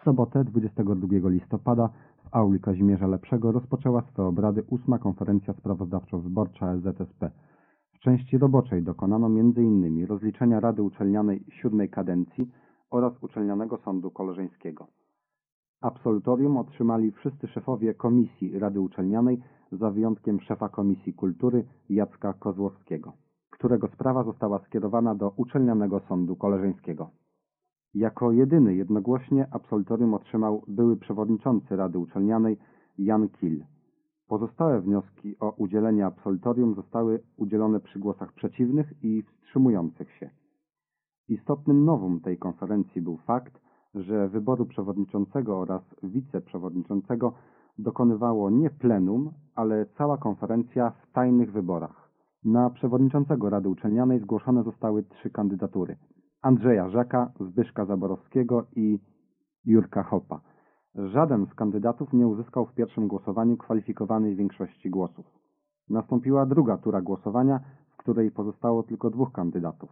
W sobotę 22 listopada w auli Kazimierza Lepszego rozpoczęła swe obrady 8. konferencja sprawozdawczo-wyborcza SZSP. W części roboczej dokonano m.in. rozliczenia Rady Uczelnianej 7. kadencji oraz Uczelnianego Sądu Koleżeńskiego. Absolutorium otrzymali wszyscy szefowie komisji Rady Uczelnianej, za wyjątkiem szefa Komisji Kultury Jacka Kozłowskiego, którego sprawa została skierowana do Uczelnianego Sądu Koleżeńskiego. Jako jedyny jednogłośnie absolutorium otrzymał były przewodniczący Rady Uczelnianej Jan Kil. Pozostałe wnioski o udzielenie absolutorium zostały udzielone przy głosach przeciwnych i wstrzymujących się. Istotnym novum tej konferencji był fakt, że wyboru przewodniczącego oraz wiceprzewodniczącego dokonywało nie plenum, ale cała konferencja w tajnych wyborach. Na przewodniczącego Rady Uczelnianej zgłoszone zostały 3 kandydatury: Andrzeja Żaka, Zbyszka Zaborowskiego i Jurka Hopa. Żaden z kandydatów nie uzyskał w pierwszym głosowaniu kwalifikowanej większości głosów. Nastąpiła druga tura głosowania, w której pozostało tylko 2 kandydatów.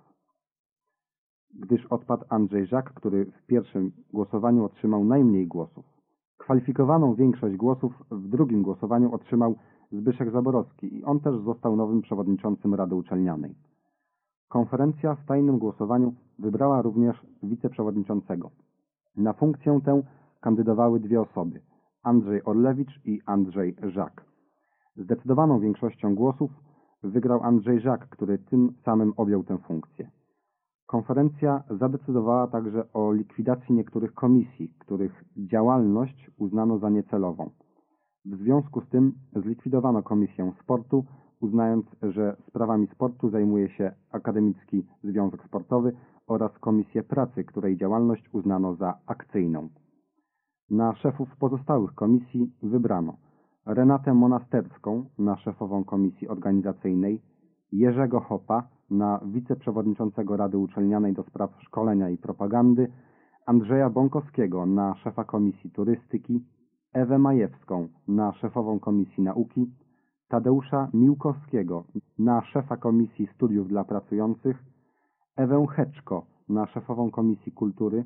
Gdyż odpadł Andrzej Żak, który w pierwszym głosowaniu otrzymał najmniej głosów. Kwalifikowaną większość głosów w drugim głosowaniu otrzymał Zbyszek Zaborowski i on też został nowym przewodniczącym Rady Uczelnianej. Konferencja w tajnym głosowaniu wybrała również wiceprzewodniczącego. Na funkcję tę kandydowały 2 osoby: Andrzej Orlewicz i Andrzej Żak. Zdecydowaną większością głosów wygrał Andrzej Żak, który tym samym objął tę funkcję. Konferencja zadecydowała także o likwidacji niektórych komisji, których działalność uznano za niecelową. W związku z tym zlikwidowano Komisję Sportu, uznając, że sprawami sportu zajmuje się Akademicki Związek Sportowy, oraz Komisję Pracy, której działalność uznano za akcyjną. Na szefów pozostałych komisji wybrano Renatę Monasterską na szefową Komisji Organizacyjnej, Jerzego Hopa na wiceprzewodniczącego Rady Uczelnianej do spraw szkolenia i propagandy, Andrzeja Bąkowskiego na szefa Komisji Turystyki, Ewę Majewską na szefową Komisji Nauki, Tadeusza Miłkowskiego na szefa Komisji Studiów dla Pracujących, Ewę Heczko na szefową Komisji Kultury,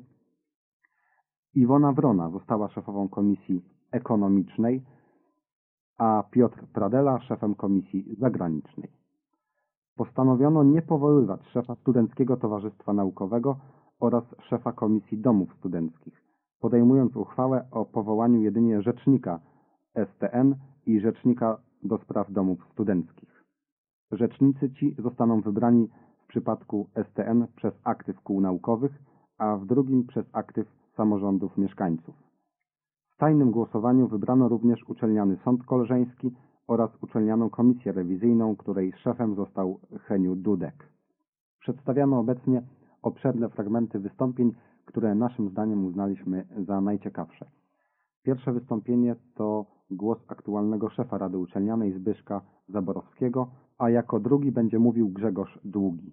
Iwona Wrona została szefową Komisji Ekonomicznej, a Piotr Pradela szefem Komisji Zagranicznej. Postanowiono nie powoływać szefa Studenckiego Towarzystwa Naukowego oraz szefa Komisji Domów Studenckich, podejmując uchwałę o powołaniu jedynie rzecznika STN i rzecznika do spraw domów studenckich. Rzecznicy ci zostaną wybrani w przypadku STN przez aktyw kół naukowych, a w drugim przez aktyw samorządów mieszkańców. W tajnym głosowaniu wybrano również Uczelniany Sąd Koleżeński oraz Uczelnianą Komisję Rewizyjną, której szefem został Heniu Dudek. Przedstawiamy obecnie obszerne fragmenty wystąpień, które naszym zdaniem uznaliśmy za najciekawsze. Pierwsze wystąpienie to głos aktualnego szefa Rady Uczelnianej Zbyszka Zaborowskiego, a jako drugi będzie mówił Grzegorz Długi.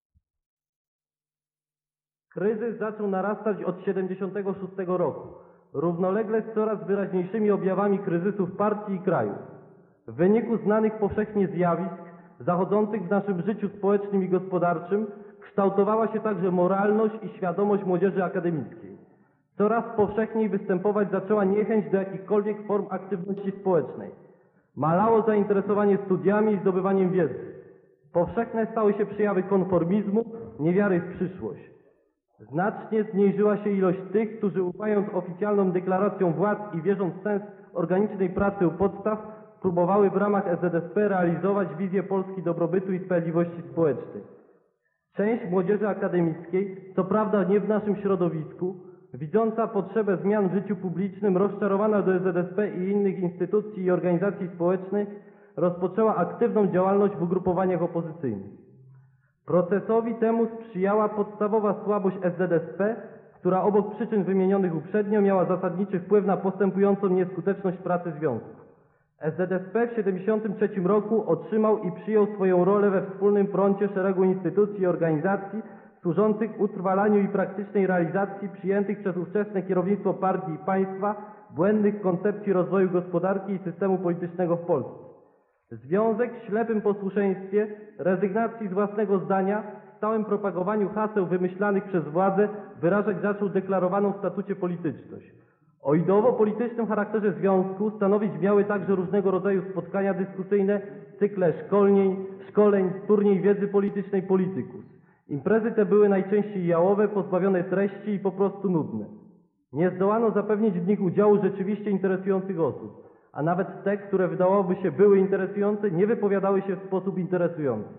Kryzys zaczął narastać od 1976 roku, równolegle z coraz wyraźniejszymi objawami kryzysu w partii i kraju. W wyniku znanych powszechnie zjawisk zachodzących w naszym życiu społecznym i gospodarczym kształtowała się także moralność i świadomość młodzieży akademickiej. Coraz powszechniej występować zaczęła niechęć do jakichkolwiek form aktywności społecznej. Malało zainteresowanie studiami i zdobywaniem wiedzy. Powszechne stały się przejawy konformizmu, niewiary w przyszłość. Znacznie zmniejszyła się ilość tych, którzy ufając oficjalną deklaracjom władz i wierząc w sens organicznej pracy u podstaw, próbowały w ramach SZSP realizować wizję Polski dobrobytu i sprawiedliwości społecznej. Część młodzieży akademickiej, co prawda nie w naszym środowisku, widząca potrzebę zmian w życiu publicznym, rozczarowana do SZSP i innych instytucji i organizacji społecznych, rozpoczęła aktywną działalność w ugrupowaniach opozycyjnych. Procesowi temu sprzyjała podstawowa słabość SZSP, która obok przyczyn wymienionych uprzednio miała zasadniczy wpływ na postępującą nieskuteczność pracy związków. SZSP w 1973 roku otrzymał i przyjął swoją rolę we wspólnym froncie szeregu instytucji i organizacji służących utrwalaniu i praktycznej realizacji przyjętych przez ówczesne kierownictwo partii i państwa błędnych koncepcji rozwoju gospodarki i systemu politycznego w Polsce. Związek w ślepym posłuszeństwie, rezygnacji z własnego zdania stałym propagowaniu haseł wymyślanych przez władzę wyrażać zaczął deklarowaną w statucie polityczność. O ideowo-politycznym charakterze związku stanowić miały także różnego rodzaju spotkania dyskusyjne, cykle szkoleń, turniej wiedzy politycznej Politykus. Imprezy te były najczęściej jałowe, pozbawione treści i po prostu nudne. Nie zdołano zapewnić w nich udziału rzeczywiście interesujących osób, a nawet te, które wydawałoby się były interesujące, nie wypowiadały się w sposób interesujący.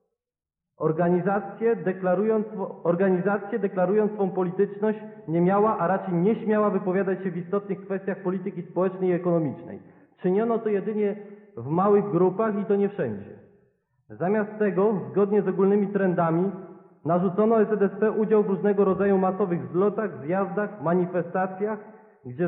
Organizację deklarując swą polityczność nie miała, a raczej nie śmiała wypowiadać się w istotnych kwestiach polityki społecznej i ekonomicznej. Czyniono to jedynie w małych grupach i to nie wszędzie. Zamiast tego, zgodnie z ogólnymi trendami, narzucono SDSP udział w różnego rodzaju masowych zlotach, zjazdach, manifestacjach, gdzie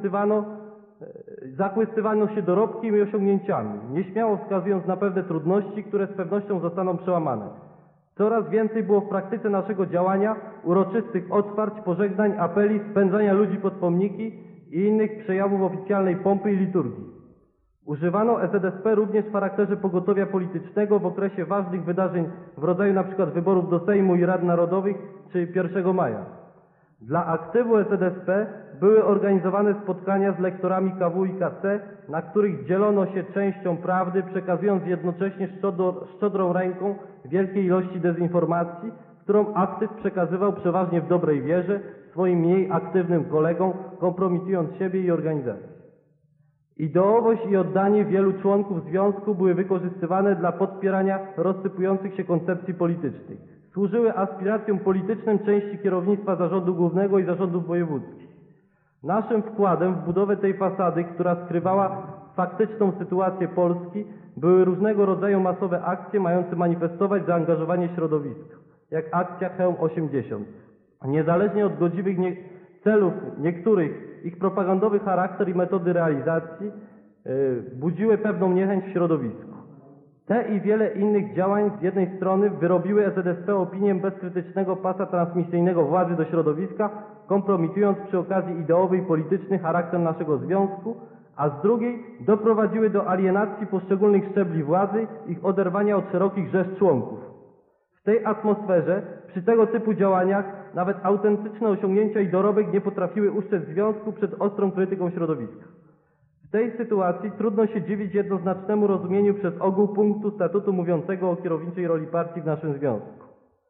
zachłystywano się dorobkiem i osiągnięciami, nieśmiało wskazując na pewne trudności, które z pewnością zostaną przełamane. Coraz więcej było w praktyce naszego działania uroczystych otwarć, pożegnań, apeli, spędzania ludzi pod pomniki i innych przejawów oficjalnej pompy i liturgii. Używano SDSP również w charakterze pogotowia politycznego w okresie ważnych wydarzeń w rodzaju np. wyborów do Sejmu i Rad Narodowych czy 1 maja. Dla aktywu SDSP były organizowane spotkania z lektorami KW i KC, na których dzielono się częścią prawdy, przekazując jednocześnie szczodrą ręką wielkiej ilości dezinformacji, którą aktyw przekazywał przeważnie w dobrej wierze swoim mniej aktywnym kolegom, kompromitując siebie i organizację. Ideowość i oddanie wielu członków związku były wykorzystywane dla podpierania rozsypujących się koncepcji politycznych. Służyły aspiracjom politycznym części kierownictwa Zarządu Głównego i Zarządów Wojewódzkich. Naszym wkładem w budowę tej fasady, która skrywała faktyczną sytuację Polski, były różnego rodzaju masowe akcje mające manifestować zaangażowanie środowiska, jak akcja Chełm 80. Niezależnie od godziwych celów niektórych, ich propagandowy charakter i metody realizacji budziły pewną niechęć w środowisku. Te i wiele innych działań z jednej strony wyrobiły SDSP opinię bezkrytycznego pasa transmisyjnego władzy do środowiska, kompromitując przy okazji ideowy i polityczny charakter naszego związku, a z drugiej doprowadziły do alienacji poszczególnych szczebli władzy, ich oderwania od szerokich rzesz członków. W tej atmosferze, przy tego typu działaniach, nawet autentyczne osiągnięcia i dorobek nie potrafiły ustrzec związku przed ostrą krytyką środowiska. W tej sytuacji trudno się dziwić jednoznacznemu rozumieniu przez ogół punktu statutu mówiącego o kierowniczej roli partii w naszym związku.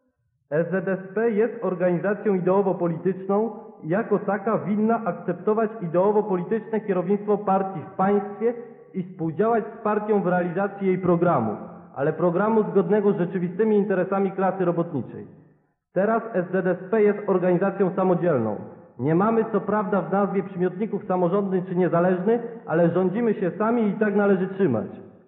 SZSP jest organizacją ideowo-polityczną i jako taka winna akceptować ideowo-polityczne kierownictwo partii w państwie i współdziałać z partią w realizacji jej programu, ale programu zgodnego z rzeczywistymi interesami klasy robotniczej. Teraz SZSP jest organizacją samodzielną. Nie mamy co prawda w nazwie przymiotników samorządny czy niezależny, ale rządzimy się sami i tak należy trzymać.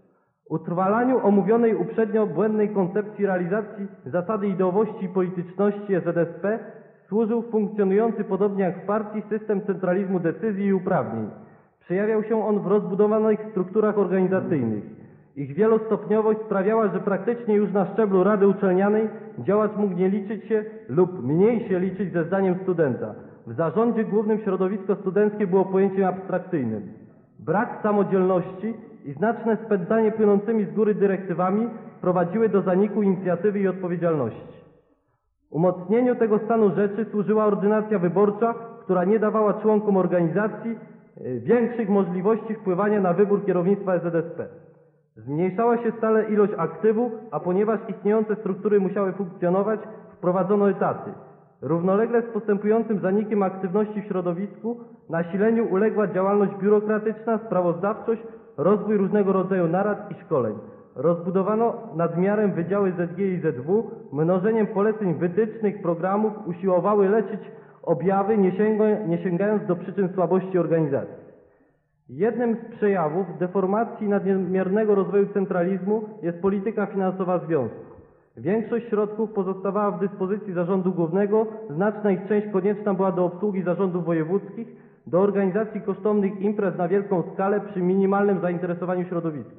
Utrwalaniu omówionej uprzednio błędnej koncepcji realizacji zasady ideowości i polityczności SZSP służył funkcjonujący podobnie jak w partii system centralizmu decyzji i uprawnień. Przejawiał się on w rozbudowanych strukturach organizacyjnych. Ich wielostopniowość sprawiała, że praktycznie już na szczeblu Rady Uczelnianej działacz mógł nie liczyć się lub mniej się liczyć ze zdaniem studenta. W zarządzie głównym środowisko studenckie było pojęciem abstrakcyjnym. Brak samodzielności i znaczne spędzanie płynącymi z góry dyrektywami prowadziły do zaniku inicjatywy i odpowiedzialności. Umocnieniu tego stanu rzeczy służyła ordynacja wyborcza, która nie dawała członkom organizacji większych możliwości wpływania na wybór kierownictwa SZSP. Zmniejszała się stale ilość aktywów, a ponieważ istniejące struktury musiały funkcjonować, wprowadzono etaty. Równolegle z postępującym zanikiem aktywności w środowisku, nasileniu uległa działalność biurokratyczna, sprawozdawczość, rozwój różnego rodzaju narad i szkoleń. Rozbudowano nadmiarem wydziały ZG i ZW, mnożeniem poleceń wytycznych, programów usiłowały leczyć objawy, nie sięgając do przyczyn słabości organizacji. Jednym z przejawów deformacji nadmiernego rozwoju centralizmu jest polityka finansowa związku. Większość środków pozostawała w dyspozycji Zarządu Głównego, znaczna ich część konieczna była do obsługi zarządów wojewódzkich, do organizacji kosztownych imprez na wielką skalę przy minimalnym zainteresowaniu środowiska.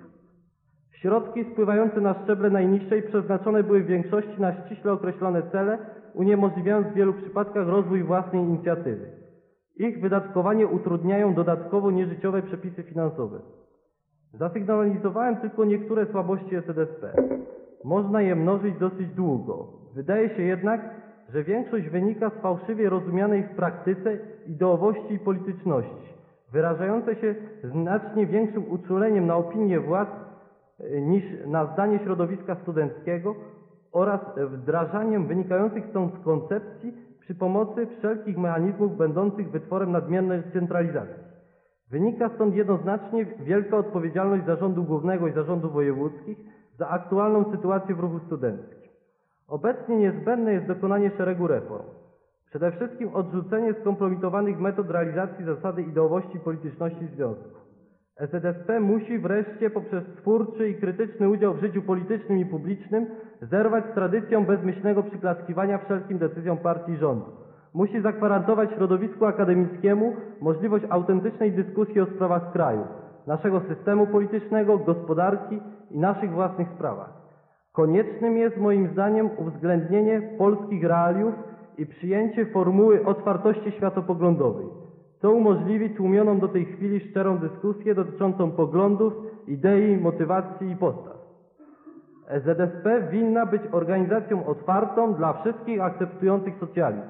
Środki spływające na szczeble najniższej przeznaczone były w większości na ściśle określone cele, uniemożliwiając w wielu przypadkach rozwój własnej inicjatywy. Ich wydatkowanie utrudniają dodatkowo nieżyciowe przepisy finansowe. Zasygnalizowałem tylko niektóre słabości SZSP. Można je mnożyć dosyć długo. Wydaje się jednak, że większość wynika z fałszywie rozumianej w praktyce ideowości i polityczności, wyrażającej się znacznie większym uczuleniem na opinię władz niż na zdanie środowiska studenckiego oraz wdrażaniem wynikających stąd koncepcji przy pomocy wszelkich mechanizmów będących wytworem nadmiernej centralizacji. Wynika stąd jednoznacznie wielka odpowiedzialność Zarządu Głównego i Zarządu Wojewódzkich za aktualną sytuację w ruchu studenckim. Obecnie niezbędne jest dokonanie szeregu reform. Przede wszystkim odrzucenie skompromitowanych metod realizacji zasady ideowości i polityczności związku. SZSP musi wreszcie poprzez twórczy i krytyczny udział w życiu politycznym i publicznym zerwać z tradycją bezmyślnego przyklaskiwania wszelkim decyzjom partii i rządu. Musi zagwarantować środowisku akademickiemu możliwość autentycznej dyskusji o sprawach kraju, naszego systemu politycznego, gospodarki i naszych własnych sprawach. Koniecznym jest moim zdaniem uwzględnienie polskich realiów i przyjęcie formuły otwartości światopoglądowej, co umożliwi tłumioną do tej chwili szczerą dyskusję dotyczącą poglądów, idei, motywacji i postaw. SZSP winna być organizacją otwartą dla wszystkich akceptujących socjalizm.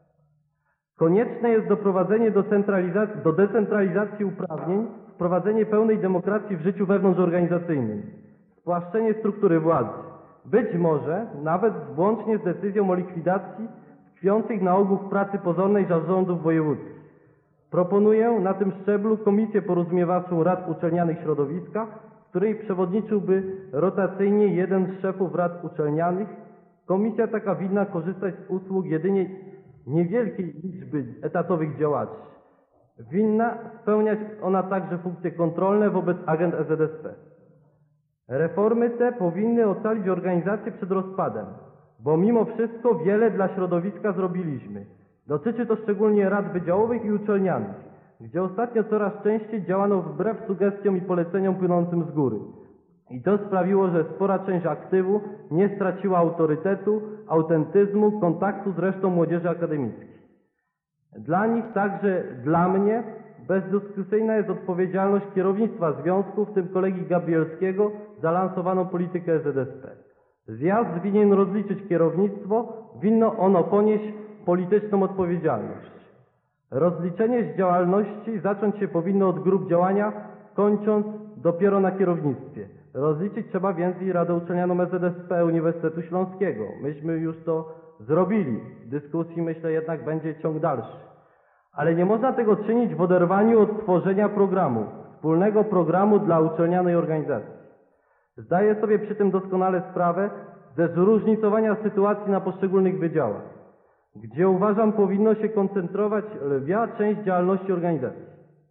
Konieczne jest doprowadzenie do decentralizacji uprawnień, wprowadzenie pełnej demokracji w życiu wewnątrzorganizacyjnym, spłaszczenie struktury władzy, być może nawet włącznie z decyzją o likwidacji tkwiących na ogół w pracy pozornej zarządów wojewódzkich. Proponuję na tym szczeblu komisję porozumiewawczą rad uczelnianych środowiska, w której przewodniczyłby rotacyjnie jeden z szefów rad uczelnianych. Komisja taka winna korzystać z usług jedynie niewielkiej liczby etatowych działaczy. Winna spełniać ona także funkcje kontrolne wobec agent SZSP. Reformy te powinny ocalić organizację przed rozpadem, bo mimo wszystko wiele dla środowiska zrobiliśmy. Dotyczy to szczególnie rad wydziałowych i uczelnianych, gdzie ostatnio coraz częściej działano wbrew sugestiom i poleceniom płynącym z góry. I to sprawiło, że spora część aktywu nie straciła autorytetu, autentyzmu, kontaktu z resztą młodzieży akademickiej. Dla nich, także dla mnie, bezdyskusyjna jest odpowiedzialność kierownictwa związku, w tym kolegi Gabrielskiego, za lansowaną politykę SZSP. Zjazd winien rozliczyć kierownictwo, winno ono ponieść polityczną odpowiedzialność. Rozliczenie z działalności zacząć się powinno od grup działania, kończąc dopiero na kierownictwie. Rozliczyć trzeba więc i Radę Uczelnianą SZSP Uniwersytetu Śląskiego. Myśmy już to zrobili. W dyskusji, myślę, jednak będzie ciąg dalszy. Ale nie można tego czynić w oderwaniu od tworzenia programu, wspólnego programu dla uczelnianej organizacji. Zdaję sobie przy tym doskonale sprawę ze zróżnicowania sytuacji na poszczególnych wydziałach, gdzie uważam powinno się koncentrować lwia część działalności organizacji.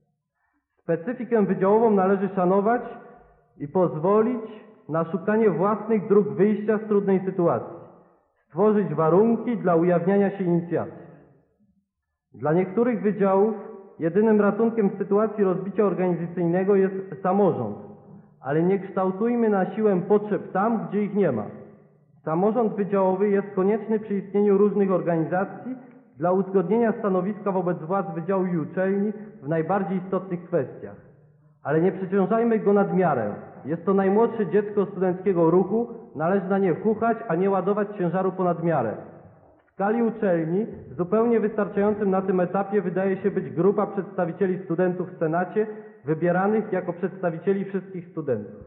Specyfikę wydziałową należy szanować i pozwolić na szukanie własnych dróg wyjścia z trudnej sytuacji, stworzyć warunki dla ujawniania się inicjatyw. Dla niektórych wydziałów jedynym ratunkiem w sytuacji rozbicia organizacyjnego jest samorząd, ale nie kształtujmy na siłę potrzeb tam, gdzie ich nie ma. Samorząd wydziałowy jest konieczny przy istnieniu różnych organizacji dla uzgodnienia stanowiska wobec władz wydziału i uczelni w najbardziej istotnych kwestiach. Ale nie przeciążajmy go nadmiarem. Jest to najmłodsze dziecko studenckiego ruchu, należy na nie chuchać, a nie ładować ciężaru ponad miarę. W skali uczelni zupełnie wystarczającym na tym etapie wydaje się być grupa przedstawicieli studentów w Senacie, wybieranych jako przedstawicieli wszystkich studentów.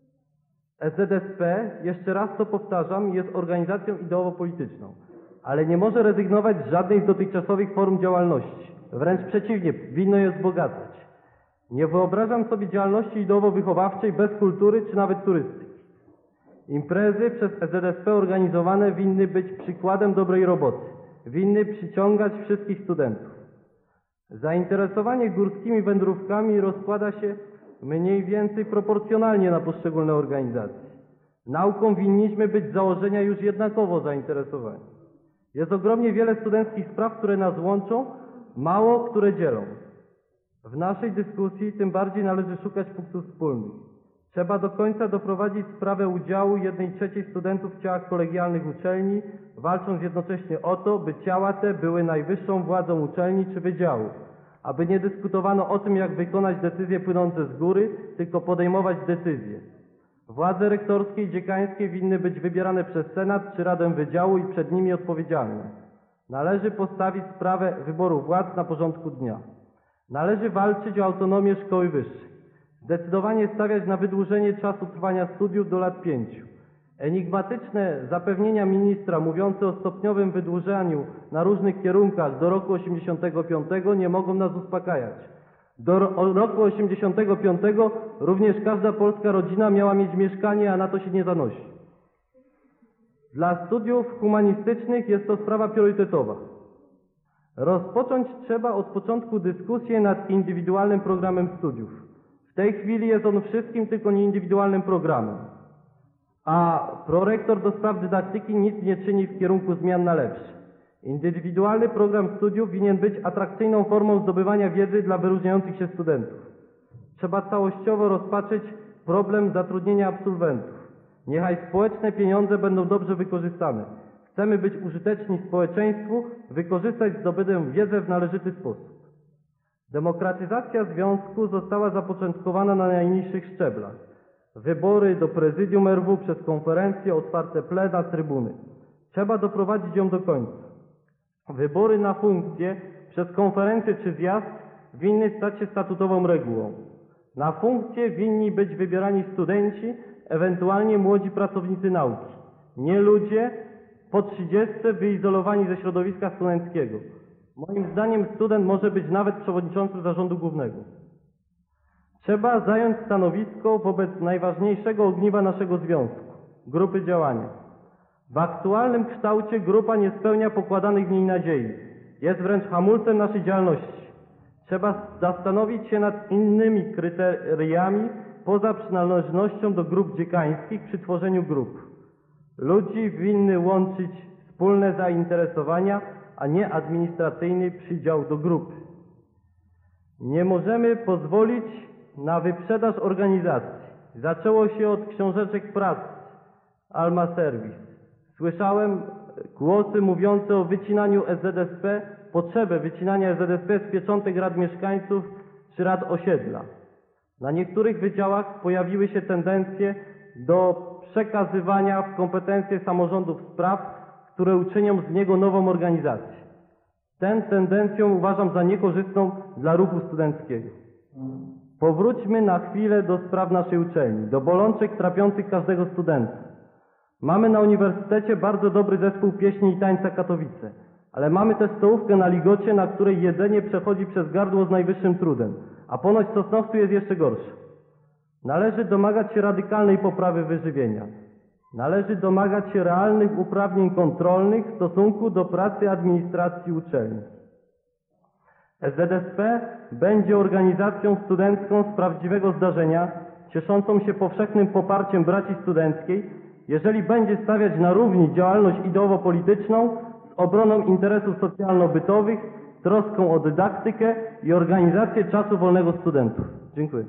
SZSP, jeszcze raz to powtarzam, jest organizacją ideowo-polityczną, ale nie może rezygnować z żadnej z dotychczasowych form działalności. Wręcz przeciwnie, winno je wzbogacać. Nie wyobrażam sobie działalności ideowo-wychowawczej bez kultury czy nawet turystyki. Imprezy przez SZSP organizowane winny być przykładem dobrej roboty, winny przyciągać wszystkich studentów. Zainteresowanie górskimi wędrówkami rozkłada się mniej więcej proporcjonalnie na poszczególne organizacje. Nauką winniśmy być z założenia już jednakowo zainteresowani. Jest ogromnie wiele studenckich spraw, które nas łączą, mało które dzielą. W naszej dyskusji tym bardziej należy szukać punktów wspólnych. Trzeba do końca doprowadzić sprawę udziału 1/3 studentów w ciałach kolegialnych uczelni, walcząc jednocześnie o to, by ciała te były najwyższą władzą uczelni czy wydziału, aby nie dyskutowano o tym, jak wykonać decyzje płynące z góry, tylko podejmować decyzje. Władze rektorskie i dziekańskie winny być wybierane przez Senat czy Radę Wydziału i przed nimi odpowiedzialne. Należy postawić sprawę wyboru władz na porządku dnia. Należy walczyć o autonomię szkoły wyższej. Zdecydowanie stawiać na wydłużenie czasu trwania studiów do lat 5. Enigmatyczne zapewnienia ministra mówiące o stopniowym wydłużaniu na różnych kierunkach do roku 85 nie mogą nas uspokajać. Do roku 85 również każda polska rodzina miała mieć mieszkanie, a na to się nie zanosi. Dla studiów humanistycznych jest to sprawa priorytetowa. Rozpocząć trzeba od początku dyskusję nad indywidualnym programem studiów. W tej chwili jest on wszystkim, tylko nie indywidualnym programem. A prorektor do spraw dydaktyki nic nie czyni w kierunku zmian na lepsze. Indywidualny program studiów winien być atrakcyjną formą zdobywania wiedzy dla wyróżniających się studentów. Trzeba całościowo rozpatrzeć problem zatrudnienia absolwentów. Niechaj społeczne pieniądze będą dobrze wykorzystane. Chcemy być użyteczni społeczeństwu, wykorzystać zdobytą wiedzę w należyty sposób. Demokratyzacja związku została zapoczątkowana na najniższych szczeblach. Wybory do prezydium RW przez konferencje, otwarte plena, trybuny. Trzeba doprowadzić ją do końca. Wybory na funkcje przez konferencję czy zjazd winny stać się statutową regułą. Na funkcje winni być wybierani studenci, ewentualnie młodzi pracownicy nauki. Nie ludzie po 30 wyizolowani ze środowiska studenckiego. Moim zdaniem student może być nawet przewodniczącym zarządu głównego. Trzeba zająć stanowisko wobec najważniejszego ogniwa naszego związku – grupy działania. W aktualnym kształcie grupa nie spełnia pokładanych w niej nadziei. Jest wręcz hamulcem naszej działalności. Trzeba zastanowić się nad innymi kryteriami poza przynależnością do grup dziekańskich przy tworzeniu grup. Ludzi winny łączyć wspólne zainteresowania, a nie administracyjny przydział do grupy. Nie możemy pozwolić na wyprzedaż organizacji. Zaczęło się od książeczek prac Alma Servis. Słyszałem głosy mówiące o wycinaniu SZSP, potrzebę wycinania SZSP z pieczątek rad mieszkańców czy rad osiedla. Na niektórych wydziałach pojawiły się tendencje do przekazywania w kompetencje samorządów spraw, które uczynią z niego nową organizację. Tę tendencję uważam za niekorzystną dla ruchu studenckiego. Powróćmy na chwilę do spraw naszej uczelni, do bolączek trapiących każdego studenta. Mamy na uniwersytecie bardzo dobry zespół pieśni i tańca Katowice, ale mamy też stołówkę na Ligocie, na której jedzenie przechodzi przez gardło z najwyższym trudem, a ponoć w Sosnowcu jest jeszcze gorsze. Należy domagać się radykalnej poprawy wyżywienia. Należy domagać się realnych uprawnień kontrolnych w stosunku do pracy administracji uczelni. SZSP będzie organizacją studencką z prawdziwego zdarzenia, cieszącą się powszechnym poparciem braci studenckiej, jeżeli będzie stawiać na równi działalność ideowo-polityczną z obroną interesów socjalno-bytowych, troską o dydaktykę i organizację czasu wolnego studentów. Dziękuję.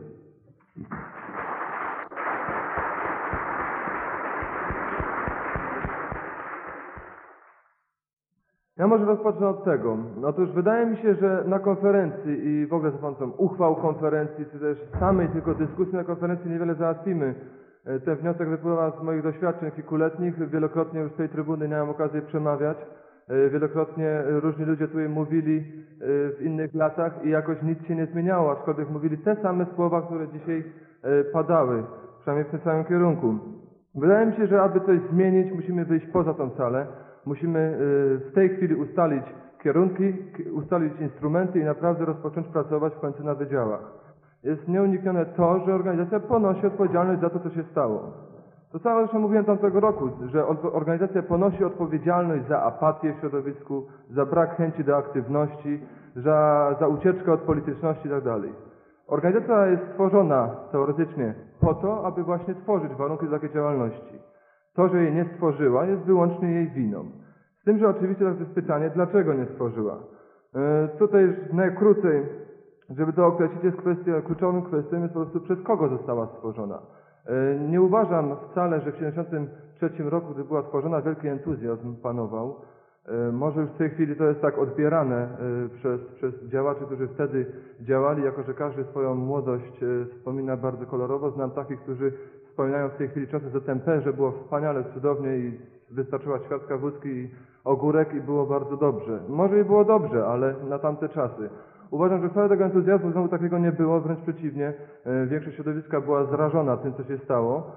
Ja może rozpocznę od tego. Otóż wydaje mi się, że na konferencji i w ogóle za pomocą uchwał konferencji, czy też samej tylko dyskusji na konferencji niewiele załatwimy. Ten wniosek wypływa z moich doświadczeń kilkuletnich. Wielokrotnie już z tej trybuny miałem okazję przemawiać. Wielokrotnie różni ludzie tutaj mówili w innych latach i jakoś nic się nie zmieniało, aczkolwiek mówili te same słowa, które dzisiaj padały, przynajmniej w tym samym kierunku. Wydaje mi się, że aby coś zmienić, musimy wyjść poza tą salę. Musimy w tej chwili ustalić kierunki, ustalić instrumenty i naprawdę rozpocząć pracować w końcu na wydziałach. Jest nieuniknione to, że organizacja ponosi odpowiedzialność za to, co się stało. To samo zresztą mówiłem tamtego roku, że organizacja ponosi odpowiedzialność za apatię w środowisku, za brak chęci do aktywności, za ucieczkę od polityczności itd. Organizacja jest stworzona teoretycznie po to, aby właśnie tworzyć warunki do takiej działalności. To, że jej nie stworzyła, jest wyłącznie jej winą. Z tym, że oczywiście teraz jest pytanie, dlaczego nie stworzyła. Tutaj najkrócej, żeby to określić, jest kwestia, kluczową kwestią jest po prostu przez kogo została stworzona. Nie uważam wcale, że w 1973 roku, gdy była stworzona, wielki entuzjazm panował. Może już w tej chwili to jest tak odbierane przez działaczy, którzy wtedy działali, jako że każdy swoją młodość wspomina bardzo kolorowo. Znam takich, którzy wspominają w tej chwili czasy ZMP, że było wspaniale, cudownie i wystarczyła ćwiartka wódki i ogórek i było bardzo dobrze. Może i było dobrze, ale na tamte czasy. Uważam, że wcale tego entuzjazmu znowu takiego nie było, wręcz przeciwnie. Większość środowiska była zrażona tym, co się stało.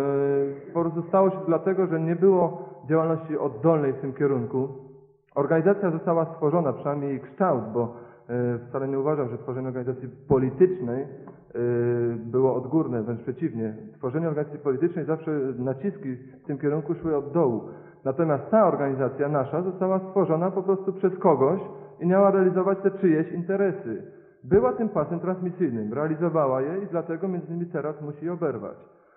Po prostu stało się to dlatego, że nie było działalności oddolnej w tym kierunku. Organizacja została stworzona, przynajmniej jej kształt, bo wcale nie uważam, że tworzenie organizacji politycznej było odgórne, wręcz przeciwnie. Tworzenie organizacji politycznej zawsze naciski w tym kierunku szły od dołu. Natomiast ta organizacja nasza została stworzona po prostu przez kogoś i miała realizować te czyjeś interesy. Była tym pasem transmisyjnym, realizowała je i dlatego między innymi teraz musi je oberwać.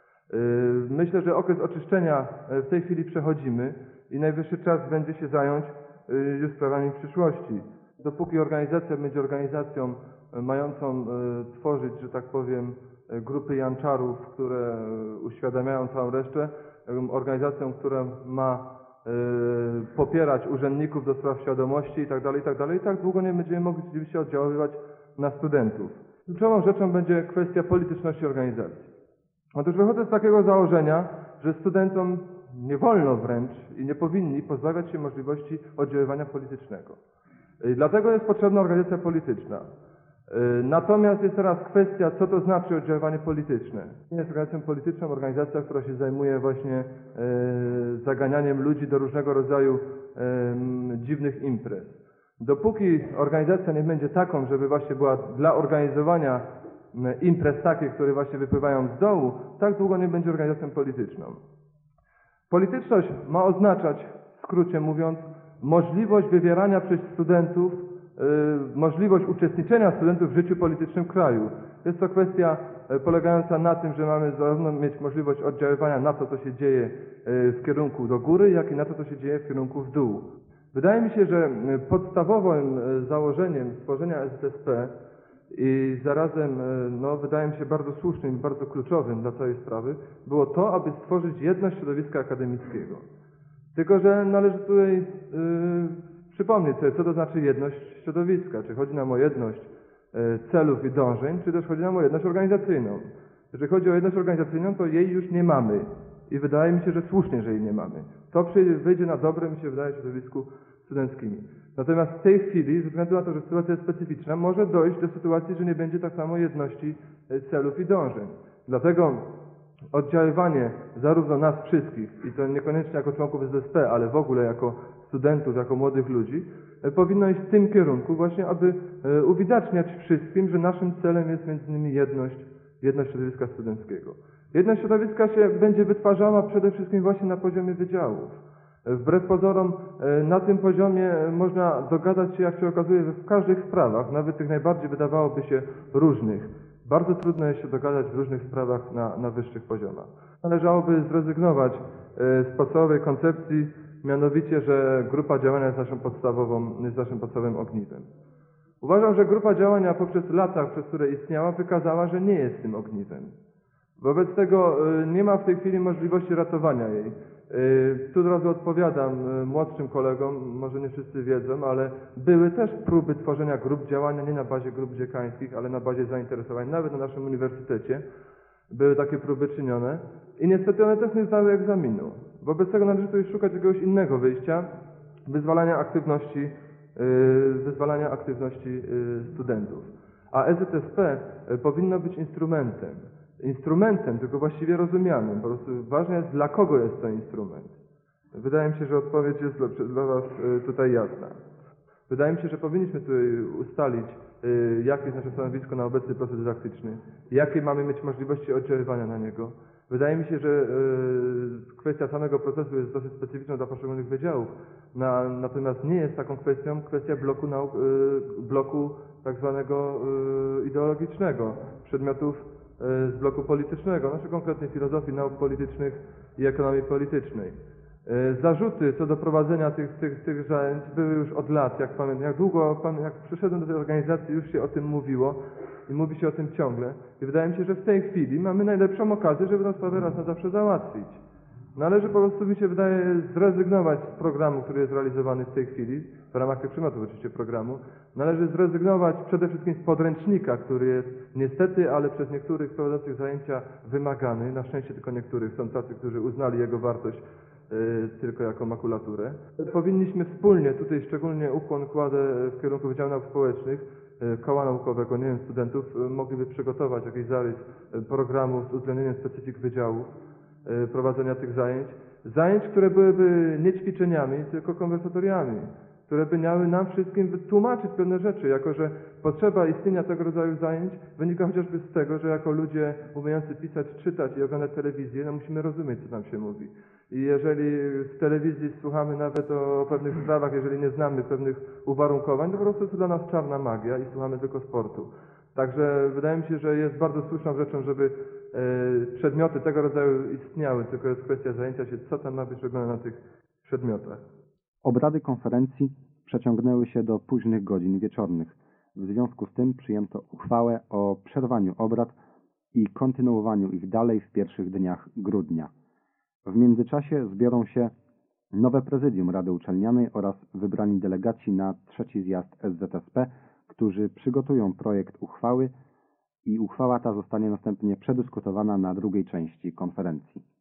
Myślę, że okres oczyszczenia w tej chwili przechodzimy i najwyższy czas będzie się zająć już sprawami przyszłości. Dopóki organizacja będzie organizacją mającą tworzyć, że tak powiem, grupy janczarów, które uświadamiają całą resztę, organizacją, która ma popierać urzędników do spraw świadomości itd., i tak długo nie będziemy mogli oczywiście oddziaływać na studentów. Kluczową rzeczą będzie kwestia polityczności organizacji. Otóż wychodzę z takiego założenia, że studentom nie wolno wręcz i nie powinni pozbawiać się możliwości oddziaływania politycznego. I dlatego jest potrzebna organizacja polityczna. Natomiast jest teraz kwestia, co to znaczy oddziaływanie polityczne. Nie jest organizacją polityczną organizacja, która się zajmuje właśnie zaganianiem ludzi do różnego rodzaju dziwnych imprez. Dopóki organizacja nie będzie taką, żeby właśnie była dla organizowania imprez takich, które właśnie wypływają z dołu, tak długo nie będzie organizacją polityczną. Polityczność ma oznaczać, w skrócie mówiąc, możliwość wywierania przez studentów, możliwość uczestniczenia studentów w życiu politycznym kraju. Jest to kwestia polegająca na tym, że mamy zarówno mieć możliwość oddziaływania na to, co się dzieje w kierunku do góry, jak i na to, co się dzieje w kierunku w dół. Wydaje mi się, że podstawowym założeniem stworzenia SZSP i zarazem, wydaje mi się, bardzo słusznym i bardzo kluczowym dla całej sprawy, było to, aby stworzyć jedność środowiska akademickiego. Tylko że należy tutaj przypomnieć sobie, co to znaczy jedność środowiska. Czy chodzi nam o jedność celów i dążeń, czy też chodzi nam o jedność organizacyjną. Jeżeli chodzi o jedność organizacyjną, to jej już nie mamy. I wydaje mi się, że słusznie, że jej nie mamy. To wyjdzie na dobre, mi się wydaje, w środowisku studenckim. Natomiast w tej chwili, ze względu na to, że sytuacja jest specyficzna, może dojść do sytuacji, że nie będzie tak samo jedności celów i dążeń. Dlatego oddziaływanie zarówno nas wszystkich, i to niekoniecznie jako członków SZSP, ale w ogóle jako studentów, jako młodych ludzi, powinno iść w tym kierunku właśnie, aby uwidaczniać wszystkim, że naszym celem jest między innymi jedność środowiska studenckiego. Jedność środowiska się będzie wytwarzała przede wszystkim właśnie na poziomie wydziałów. Wbrew pozorom na tym poziomie można dogadać się, jak się okazuje, w każdych sprawach, nawet tych najbardziej wydawałoby się różnych. Bardzo trudno jest się dogadać w różnych sprawach na wyższych poziomach. Należałoby zrezygnować z podstawowej koncepcji, mianowicie, że grupa działania jest naszym podstawowym ogniwem. Uważam, że grupa działania poprzez lata, przez które istniała, wykazała, że nie jest tym ogniwem. Wobec tego nie ma w tej chwili możliwości ratowania jej. Tu od razu odpowiadam młodszym kolegom, może nie wszyscy wiedzą, ale były też próby tworzenia grup działania nie na bazie grup dziekańskich, ale na bazie zainteresowań, nawet na naszym uniwersytecie. Były takie próby czynione i niestety one też nie zdały egzaminu. Wobec tego należy tu szukać jakiegoś innego wyjścia, wyzwalania aktywności studentów. A EZSP powinno być instrumentem, tylko właściwie rozumianym. Po prostu ważne jest, dla kogo jest to instrument. Wydaje mi się, że odpowiedź jest dla Was tutaj jasna. Wydaje mi się, że powinniśmy tutaj ustalić, jakie jest nasze stanowisko na obecny proces dydaktyczny, jakie mamy mieć możliwości oddziaływania na niego. Wydaje mi się, że kwestia samego procesu jest dosyć specyficzna dla poszczególnych wydziałów, natomiast nie jest taką kwestia bloku tak zwanego ideologicznych, przedmiotów z bloku politycznego, znaczy konkretnie filozofii, nauk politycznych i ekonomii politycznej. Zarzuty co do prowadzenia tych zajęć były już od lat, jak przyszedłem do tej organizacji, już się o tym mówiło i mówi się o tym ciągle. I wydaje mi się, że w tej chwili mamy najlepszą okazję, żeby tę sprawę raz na zawsze załatwić. Należy po prostu, mi się wydaje, zrezygnować z programu, który jest realizowany w tej chwili, w ramach tych przedmiotów oczywiście programu. Należy zrezygnować przede wszystkim z podręcznika, który jest niestety, ale przez niektórych prowadzących zajęcia wymagany. Na szczęście tylko niektórych. Są tacy, którzy uznali jego wartość tylko jako makulaturę. Powinniśmy wspólnie, tutaj szczególnie ukłon kładę w kierunku Wydziału Nauk Społecznych, koła naukowego, nie wiem, studentów, mogliby przygotować jakiś zarys programu z uwzględnieniem specyfik wydziałów, prowadzenia tych zajęć, które byłyby nie ćwiczeniami, tylko konwersatoriami, które by miały nam wszystkim wytłumaczyć pewne rzeczy, jako że potrzeba istnienia tego rodzaju zajęć wynika chociażby z tego, że jako ludzie umiejący pisać, czytać i oglądać telewizję, no musimy rozumieć, co tam się mówi. I jeżeli z telewizji słuchamy nawet o pewnych sprawach, jeżeli nie znamy pewnych uwarunkowań, to po prostu jest to dla nas czarna magia i słuchamy tylko sportu. Także wydaje mi się, że jest bardzo słuszną rzeczą, żeby przedmioty tego rodzaju istniały, tylko jest kwestia zajęcia się, co tam ma być robione na tych przedmiotach. Obrady konferencji przeciągnęły się do późnych godzin wieczornych. W związku z tym przyjęto uchwałę o przerwaniu obrad i kontynuowaniu ich dalej w pierwszych dniach grudnia. W międzyczasie zbiorą się nowe prezydium Rady Uczelnianej oraz wybrani delegaci na trzeci zjazd SZSP, którzy przygotują projekt uchwały i uchwała ta zostanie następnie przedyskutowana na drugiej części konferencji.